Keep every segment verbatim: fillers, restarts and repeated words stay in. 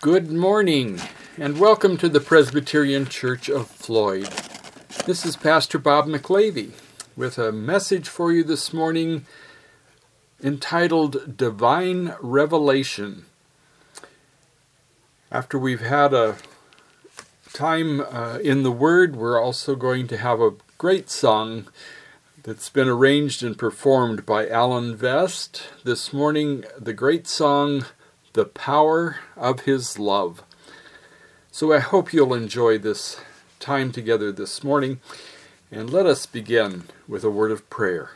Good morning, and welcome to the Presbyterian Church of Floyd. This is Pastor Bob McLavy with a message for you this morning entitled Divine Revelation. After we've had a time uh, in the Word, we're also going to have a great song that's been arranged and performed by Alan Vest. This morning, the great song, The Power of His Love. So I hope you'll enjoy this time together this morning, and let us begin with a word of prayer.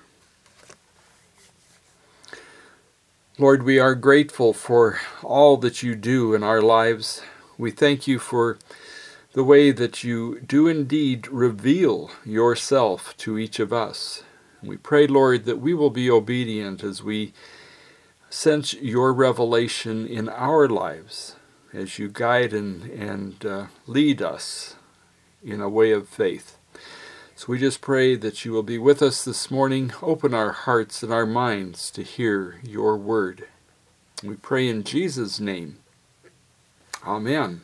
Lord, we are grateful for all that you do in our lives. We thank you for the way that you do indeed reveal yourself to each of us. We pray, Lord, that we will be obedient as we sense your revelation in our lives, as you guide and, and uh, lead us in a way of faith. So we just pray that you will be with us this morning. Open our hearts and our minds to hear your word. We pray in Jesus' name. Amen.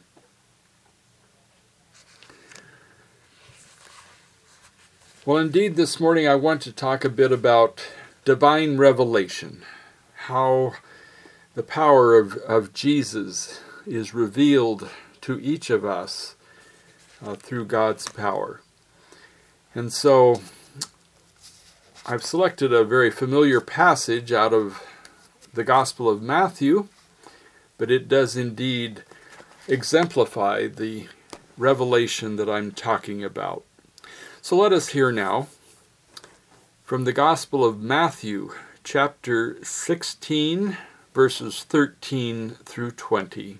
Well, indeed, this morning I want to talk a bit about divine revelation. How the power of, of Jesus is revealed to each of us uh, through God's power. And so I've selected a very familiar passage out of the Gospel of Matthew, but it does indeed exemplify the revelation that I'm talking about. So let us hear now from the Gospel of Matthew, chapter sixteen, verses thirteen through twenty.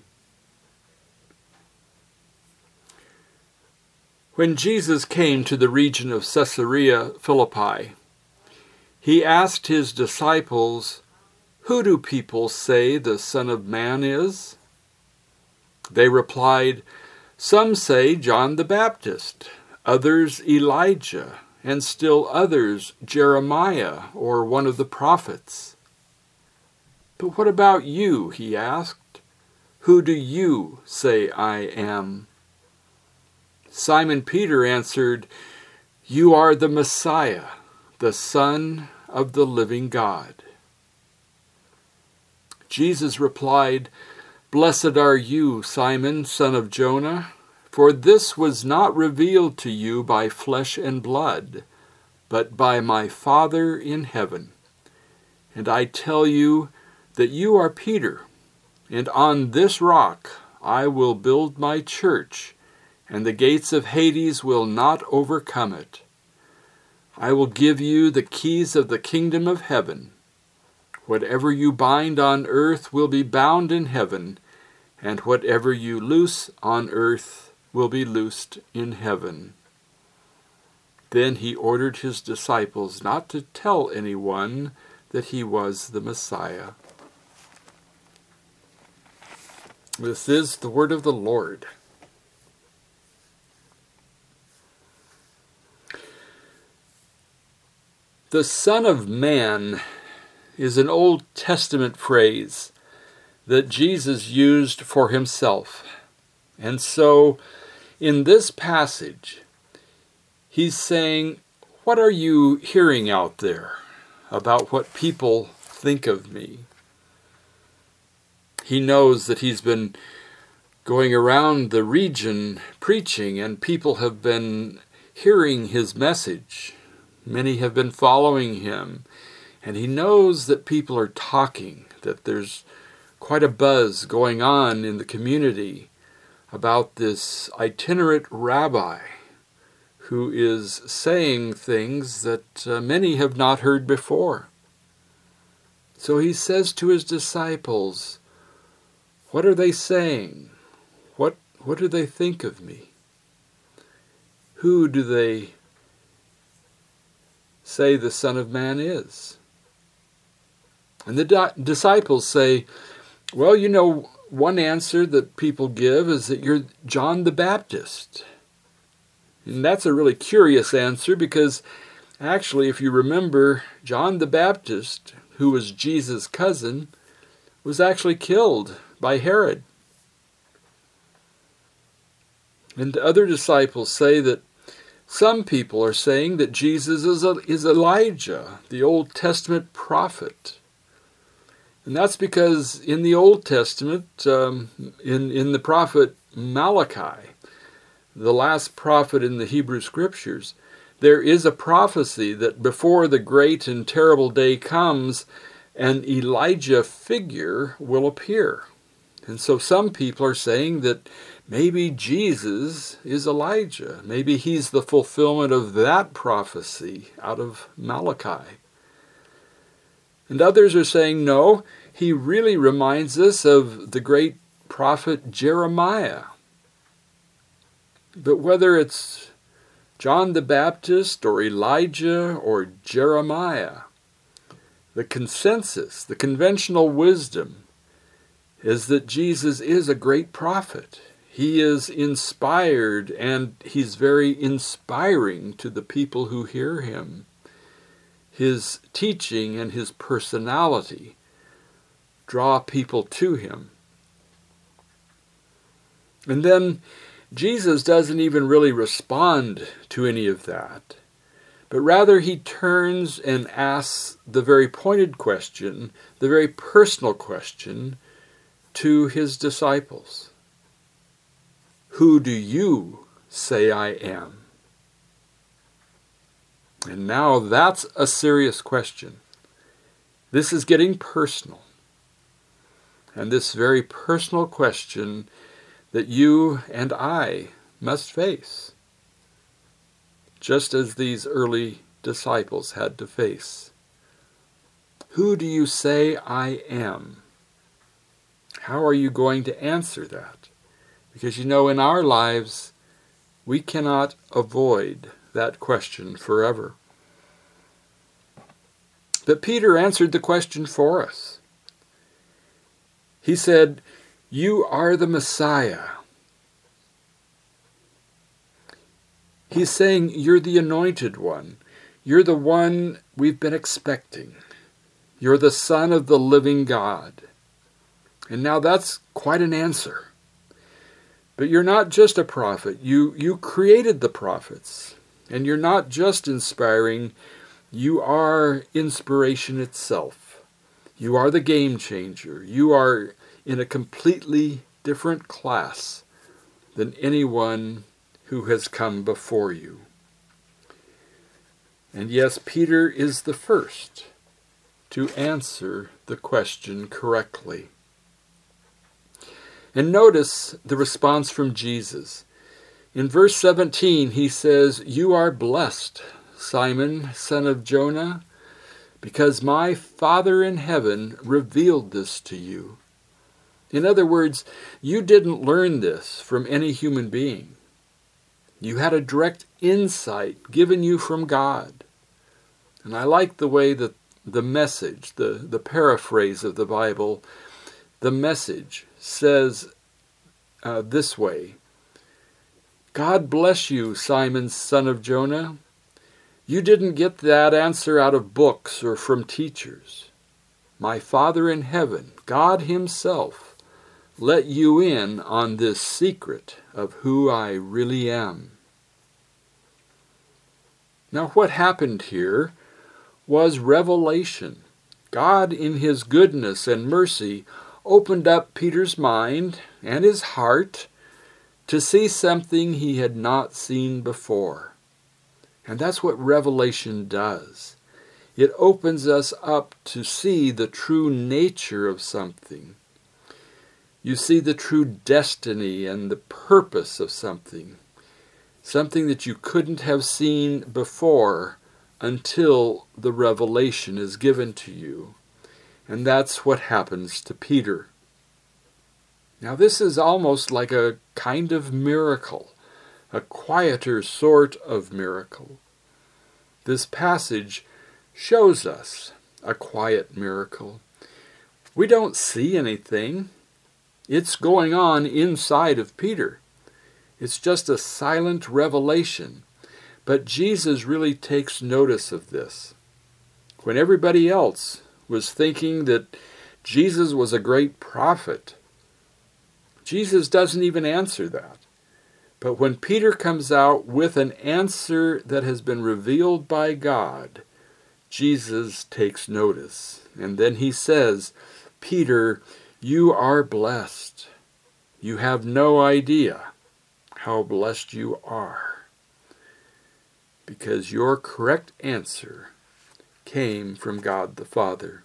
When Jesus came to the region of Caesarea Philippi, he asked his disciples, "Who do people say the Son of Man is?" They replied, "Some say John the Baptist, others Elijah, and still others Jeremiah or one of the prophets." "But what about you?" he asked. "Who do you say I am?" Simon Peter answered, "You are the Messiah, the Son of the living God." Jesus replied, "Blessed are you, Simon, son of Jonah, for this was not revealed to you by flesh and blood, but by my Father in heaven. And I tell you that you are Peter, and on this rock I will build my church, and the gates of Hades will not overcome it. I will give you the keys of the kingdom of heaven. Whatever you bind on earth will be bound in heaven, and whatever you loose on earth will be loosed in heaven." Then he ordered his disciples not to tell anyone that he was the Messiah. This is the word of the Lord. The Son of Man is an Old Testament phrase that Jesus used for himself. And so, in this passage, he's saying, what are you hearing out there about what people think of me? He knows that he's been going around the region preaching, and people have been hearing his message. Many have been following him, and he knows that people are talking, that there's quite a buzz going on in the community about this itinerant rabbi who is saying things that uh, many have not heard before. So he says to his disciples, what are they saying? What, what do they think of me? Who do they say the Son of Man is? And the di- disciples say, well, you know, one answer that people give is that you're John the Baptist. And that's a really curious answer because actually, if you remember, John the Baptist, who was Jesus' cousin, was actually killed by Herod. And other disciples say that some people are saying that Jesus is, a, is Elijah, the Old Testament prophet. And that's because in the Old Testament, um, in, in the prophet Malachi, the last prophet in the Hebrew Scriptures, there is a prophecy that before the great and terrible day comes, an Elijah figure will appear. And so some people are saying that maybe Jesus is Elijah. Maybe he's the fulfillment of that prophecy out of Malachi. And others are saying, no, he really reminds us of the great prophet Jeremiah. But whether it's John the Baptist or Elijah or Jeremiah, the consensus, the conventional wisdom is that Jesus is a great prophet. He is inspired, and he's very inspiring to the people who hear him. His teaching and his personality draw people to him. And then Jesus doesn't even really respond to any of that, but rather he turns and asks the very pointed question, the very personal question to his disciples. Who do you say I am? And now that's a serious question. This is getting personal. And this very personal question that you and I must face, just as these early disciples had to face. Who do you say I am? How are you going to answer that? Because you know, in our lives, we cannot avoid that question forever. But Peter answered the question for us. He said, "You are the Messiah." He's saying, you're the anointed one. You're the one we've been expecting. You're the Son of the living God. And now that's quite an answer. But you're not just a prophet. You, you created the prophets. And you're not just inspiring. You are inspiration itself. You are the game changer. You are in a completely different class than anyone who has come before you. And yes, Peter is the first to answer the question correctly. And notice the response from Jesus. In verse seventeen, he says, "You are blessed, Simon, son of Jonah, because my Father in heaven revealed this to you." In other words, you didn't learn this from any human being. You had a direct insight given you from God. And I like the way that the message, the, the paraphrase of the Bible, the message says uh, this way: God bless you, Simon, son of Jonah. You didn't get that answer out of books or from teachers. My Father in heaven, God himself, let you in on this secret of who I really am. Now, what happened here was revelation. God, in his goodness and mercy, opened up Peter's mind and his heart to see something he had not seen before. And that's what revelation does. It opens us up to see the true nature of something. You see the true destiny and the purpose of something. Something that you couldn't have seen before until the revelation is given to you. And that's what happens to Peter. Now this is almost like a kind of miracle, a quieter sort of miracle. This passage shows us a quiet miracle. We don't see anything. It's going on inside of Peter. It's just a silent revelation. But Jesus really takes notice of this. When everybody else was thinking that Jesus was a great prophet, Jesus doesn't even answer that. But when Peter comes out with an answer that has been revealed by God, Jesus takes notice. And then he says, Peter, you are blessed. You have no idea how blessed you are, because your correct answer came from God the Father.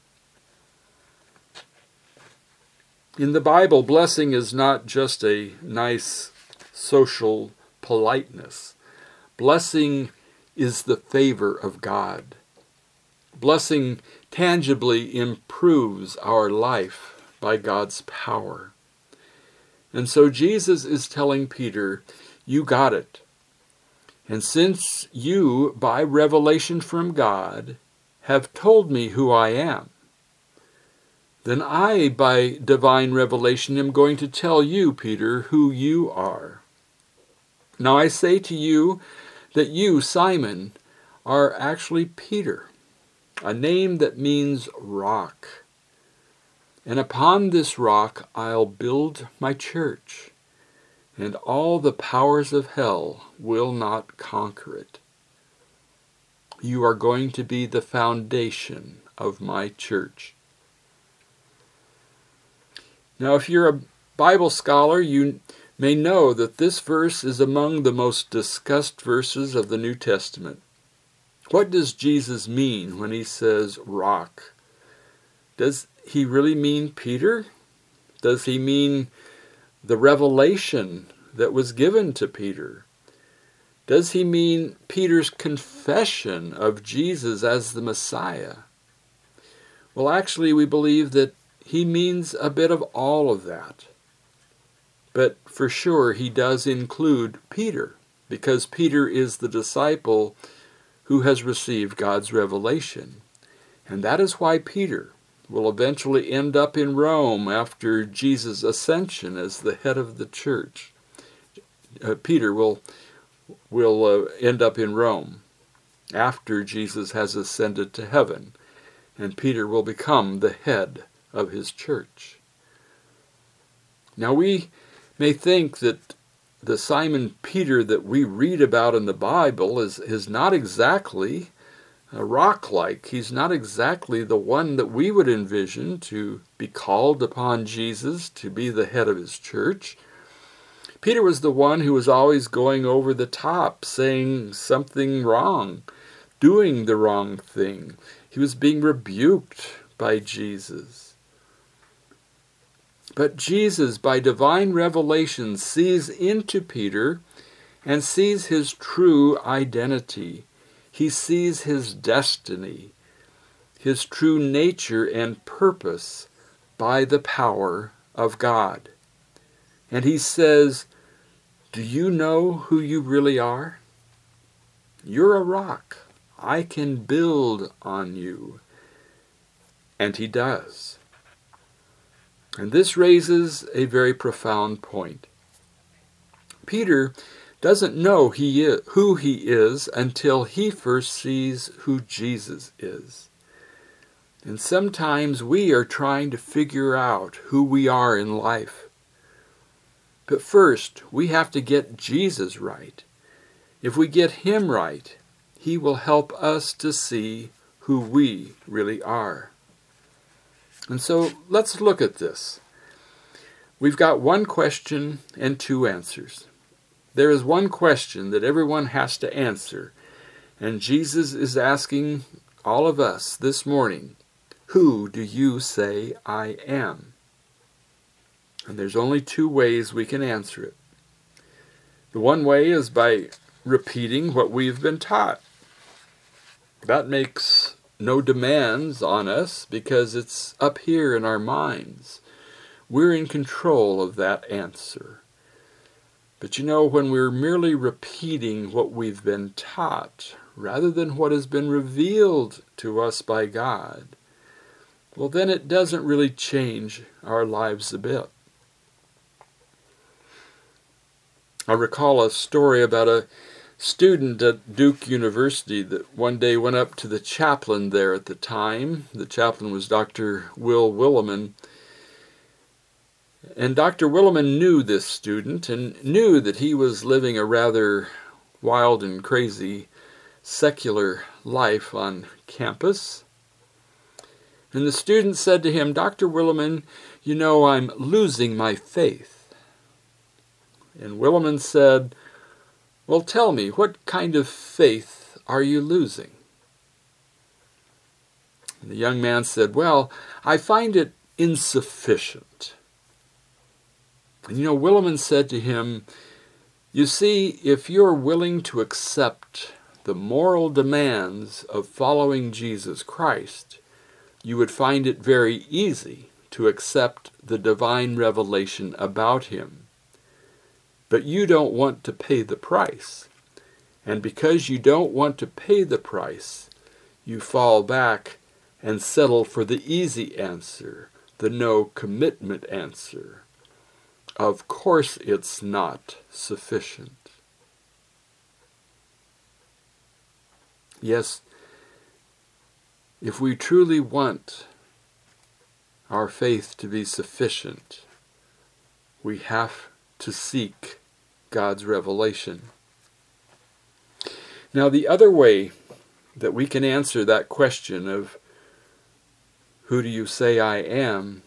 In the Bible, blessing is not just a nice social politeness. Blessing is the favor of God. Blessing tangibly improves our life by God's power. And so Jesus is telling Peter, you got it. And since you, by revelation from God, have told me who I am, then I, by divine revelation, am going to tell you, Peter, who you are. Now I say to you that you, Simon, are actually Peter, a name that means rock. And upon this rock I'll build my church, and all the powers of hell will not conquer it. You are going to be the foundation of my church. Now, if you're a Bible scholar, you may know that this verse is among the most discussed verses of the New Testament. What does Jesus mean when he says rock? Does he really mean Peter? Does he mean the revelation that was given to Peter? Does he mean Peter's confession of Jesus as the Messiah? Well, actually, we believe that he means a bit of all of that. But for sure, he does include Peter, because Peter is the disciple who has received God's revelation. And that is why Peter will eventually end up in Rome after Jesus' ascension as the head of the church. Uh, Peter will, will uh, end up in Rome after Jesus has ascended to heaven, and Peter will become the head of his church. Now we may think that the Simon Peter that we read about in the Bible is, is not exactly a rock-like. He's not exactly the one that we would envision to be called upon Jesus to be the head of his church. Peter was the one who was always going over the top, saying something wrong, doing the wrong thing. He was being rebuked by Jesus. But Jesus, by divine revelation, sees into Peter and sees his true identity. He sees his destiny, his true nature and purpose by the power of God. And he says, do you know who you really are? You're a rock. I can build on you. And he does. And this raises a very profound point. Peter doesn't know he is, who he is until he first sees who Jesus is. And sometimes we are trying to figure out who we are in life. But first, we have to get Jesus right. If we get him right, he will help us to see who we really are. And so let's look at this. We've got one question and two answers. There is one question that everyone has to answer, and Jesus is asking all of us this morning, who do you say I am? And there's only two ways we can answer it. The one way is by repeating what we've been taught. That makes no demands on us because it's up here in our minds. We're in control of that answer. But you know, when we're merely repeating what we've been taught, rather than what has been revealed to us by God, well, then it doesn't really change our lives a bit. I recall a story about a student at Duke University that one day went up to the chaplain there at the time. The chaplain was Doctor Will Williman. And Doctor Willimon knew this student and knew that he was living a rather wild and crazy secular life on campus. And the student said to him, "Doctor Willimon, you know, I'm losing my faith." And Willimon said, "Well, tell me, what kind of faith are you losing?" And the young man said, "Well, I find it insufficient." And you know, Willimon said to him, "You see, if you're willing to accept the moral demands of following Jesus Christ, you would find it very easy to accept the divine revelation about him. But you don't want to pay the price. And because you don't want to pay the price, you fall back and settle for the easy answer, the no commitment answer. Of course it's not sufficient." Yes, if we truly want our faith to be sufficient, we have to seek God's revelation. Now, the other way that we can answer that question of, "Who do you say I am?"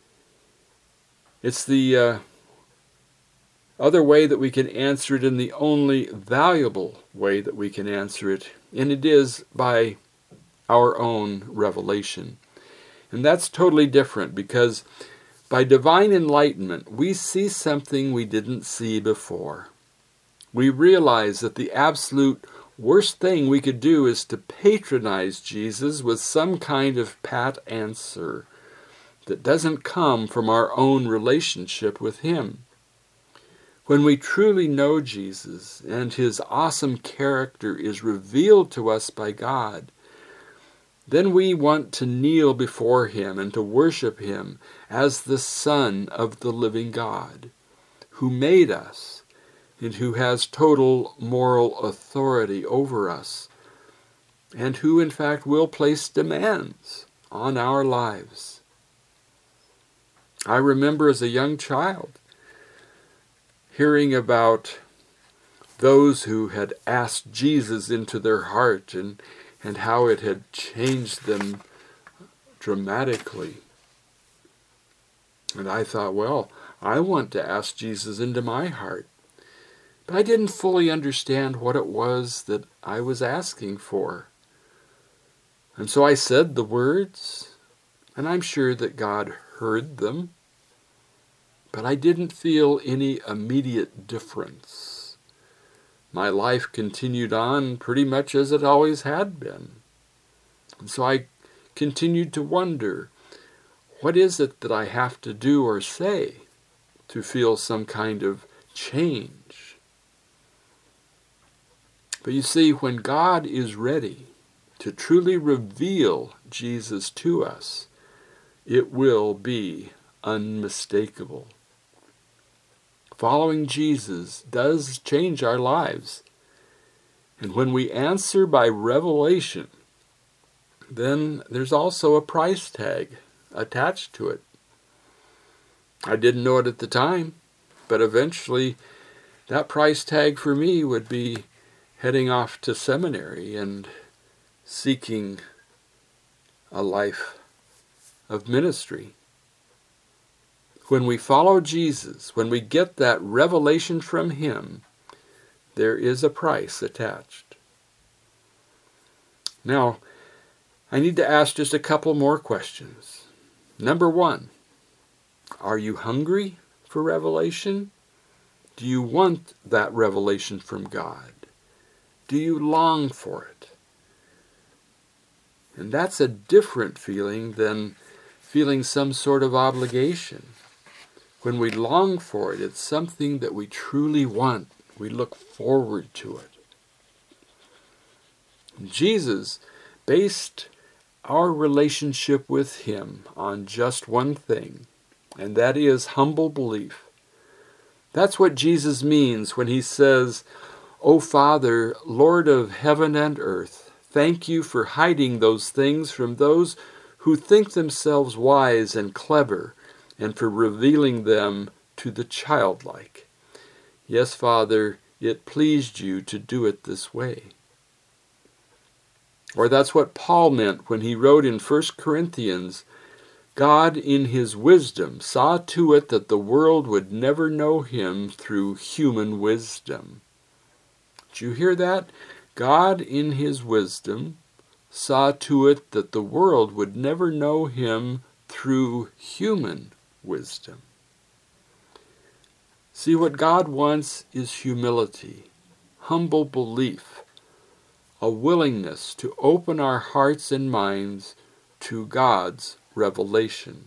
It's the uh, other way that we can answer it in the only valuable way that we can answer it, and it is by our own revelation. And that's totally different, because by divine enlightenment, we see something we didn't see before. We realize that the absolute worst thing we could do is to patronize Jesus with some kind of pat answer that doesn't come from our own relationship with him. When we truly know Jesus and his awesome character is revealed to us by God, then we want to kneel before him and to worship him as the Son of the living God, who made us and who has total moral authority over us, and who in fact will place demands on our lives. I remember as a young child hearing about those who had asked Jesus into their heart and, and how it had changed them dramatically. And I thought, well, I want to ask Jesus into my heart. But I didn't fully understand what it was that I was asking for. And so I said the words, and I'm sure that God heard them. But I didn't feel any immediate difference. My life continued on pretty much as it always had been. And so I continued to wonder, what is it that I have to do or say to feel some kind of change? But you see, when God is ready to truly reveal Jesus to us, it will be unmistakable. Following Jesus does change our lives. And when we answer by revelation, then there's also a price tag attached to it. I didn't know it at the time, but eventually that price tag for me would be heading off to seminary and seeking a life of ministry. When we follow Jesus, when we get that revelation from him, there is a price attached. Now, I need to ask just a couple more questions. Number one, are you hungry for revelation? Do you want that revelation from God? Do you long for it? And that's a different feeling than feeling some sort of obligation. When we long for it, it's something that we truly want. We look forward to it. Jesus based our relationship with him on just one thing, and that is humble belief. That's what Jesus means when he says, "O Father, Lord of heaven and earth, thank you for hiding those things from those who think themselves wise and clever, and for revealing them to the childlike. Yes, Father, it pleased you to do it this way. Or that's what Paul meant when he wrote in First Corinthians, God in his wisdom saw to it that the world would never know him through human wisdom. Did you hear that? God in his wisdom saw to it that the world would never know him through human wisdom. See, what God wants is humility, humble belief, a willingness to open our hearts and minds to God's revelation.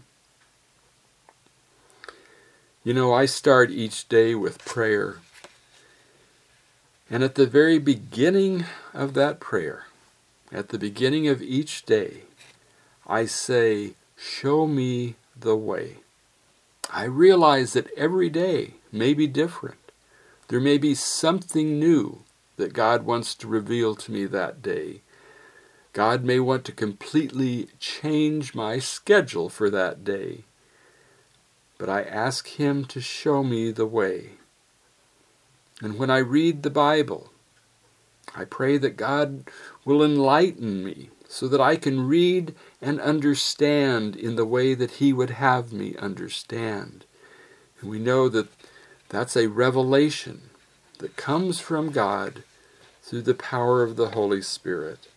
You know, I start each day with prayer. And at the very beginning of that prayer, at the beginning of each day, I say, show me the way. I realize that every day may be different. There may be something new that God wants to reveal to me that day. God may want to completely change my schedule for that day. But I ask him to show me the way. And when I read the Bible, I pray that God will enlighten me so that I can read and understand in the way that he would have me understand. And we know that that's a revelation that comes from God through the power of the Holy Spirit.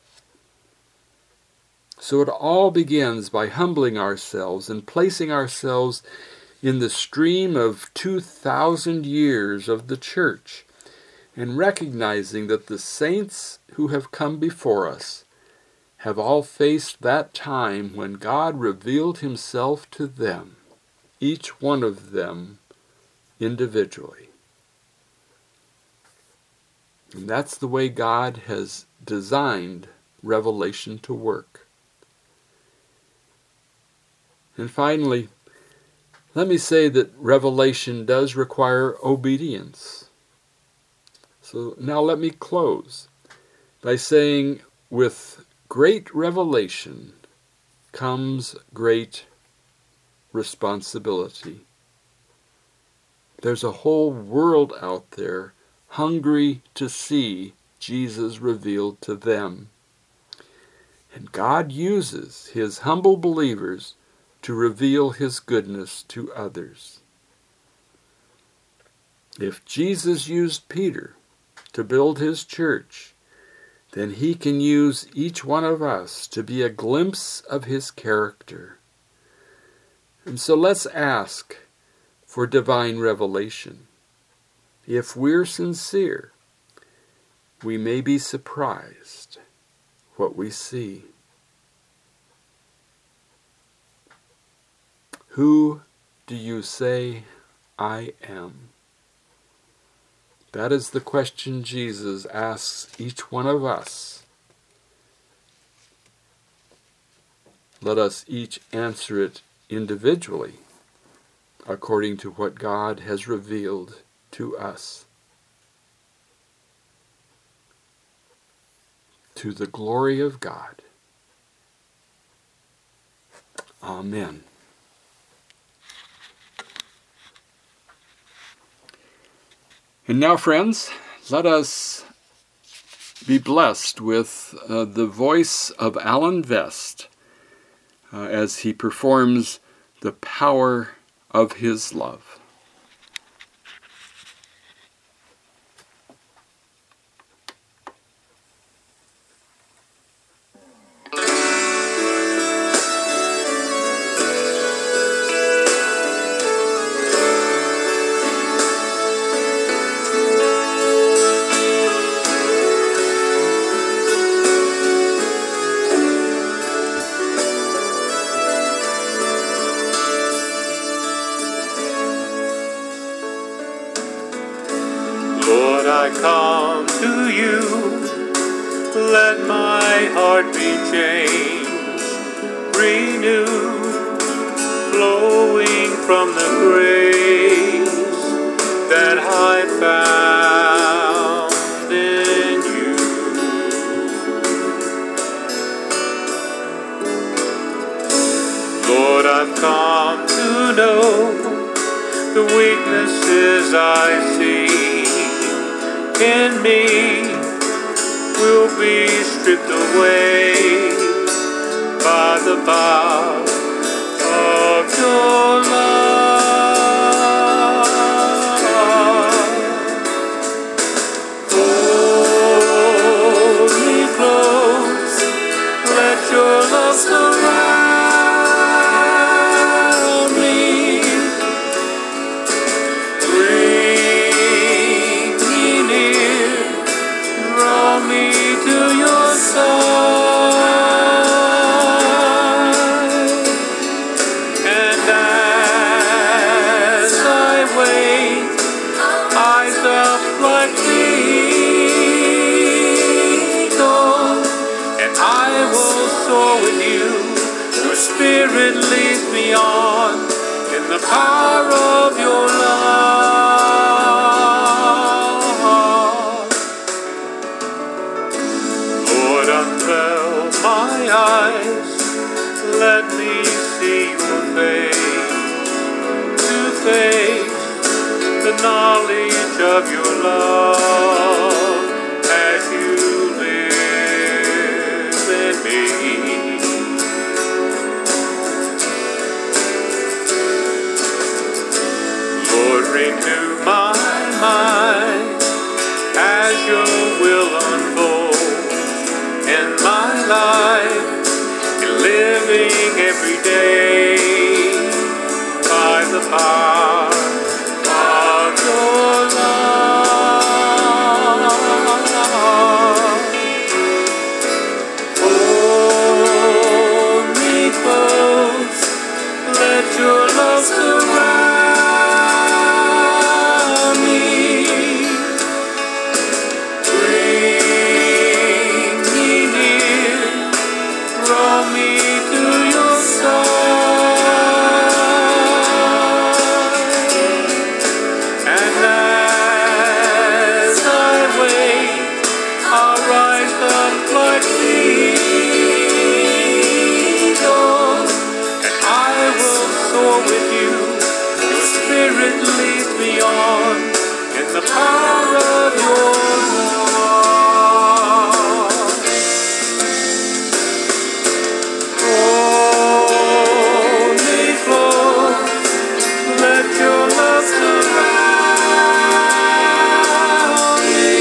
So it all begins by humbling ourselves and placing ourselves in the stream of two thousand years of the church, and recognizing that the saints who have come before us have all faced that time when God revealed himself to them, each one of them individually. And that's the way God has designed revelation to work. And finally, let me say that revelation does require obedience. So now let me close by saying, with great revelation comes great responsibility. There's a whole world out there hungry to see Jesus revealed to them. And God uses his humble believers to reveal his goodness to others. If Jesus used Peter to build his church, then he can use each one of us to be a glimpse of his character. And so let's ask for divine revelation. If we're sincere, we may be surprised what we see. Who do you say I am? That is the question Jesus asks each one of us. Let us each answer it individually, according to what God has revealed to us. To the glory of God. Amen. And now, friends, let us be blessed with uh, the voice of Alan Vest uh, as he performs the power of his love. Lord, I come to you, let my heart be changed, renewed, flowing from the grace that I found in you. Lord, I've come to know the weaknesses I see in me will be stripped away by the power of your love. Hold me close, let your love surround me. Bring me near, draw me to your side. And as I wait, eyes up like the eagle, and I will soar with you. Your spirit leads me on in the power of your love. Lord, unveil my eyes, let me see your face to face, the knowledge of your love as you live in me. Lord, renew my mind as your will unfolds in my life, and living every day by the power of your love. Hold me close, let your love surround me. Bring me near, draw me to your side. And as I wait, I'll rise up like the eagle, and I will soar with you. Your spirit leads me on in the power of your love. Hold me close, let your love surround me.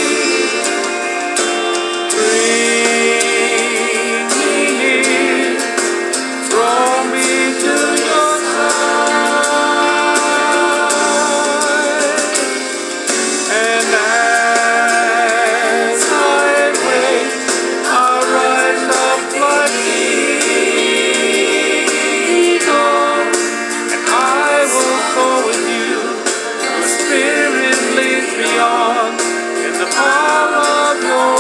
Bring me near, draw me to your side. And as I wait, I'll rise up like the eagle, and I will go with you. Your spirit leads me on in the power of your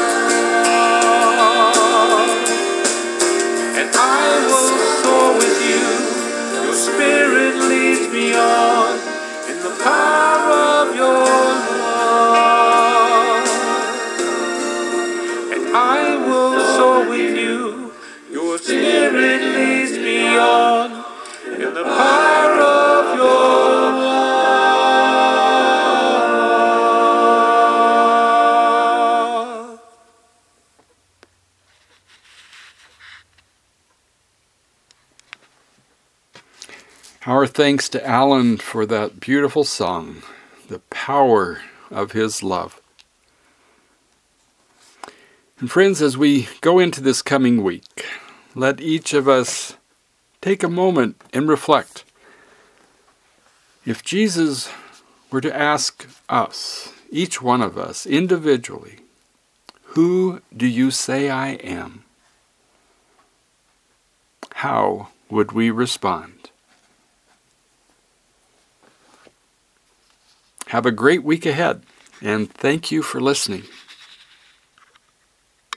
love. And I will soar with you. Your spirit leads me on in the power of your love. And I will soar with you. Your spirit leads me on in the power of your love. Our thanks to Alan for that beautiful song, The Power of His Love. And friends, as we go into this coming week, let each of us take a moment and reflect. If Jesus were to ask us, each one of us, individually, "Who do you say I am?" how would we respond? Have a great week ahead, and thank you for listening.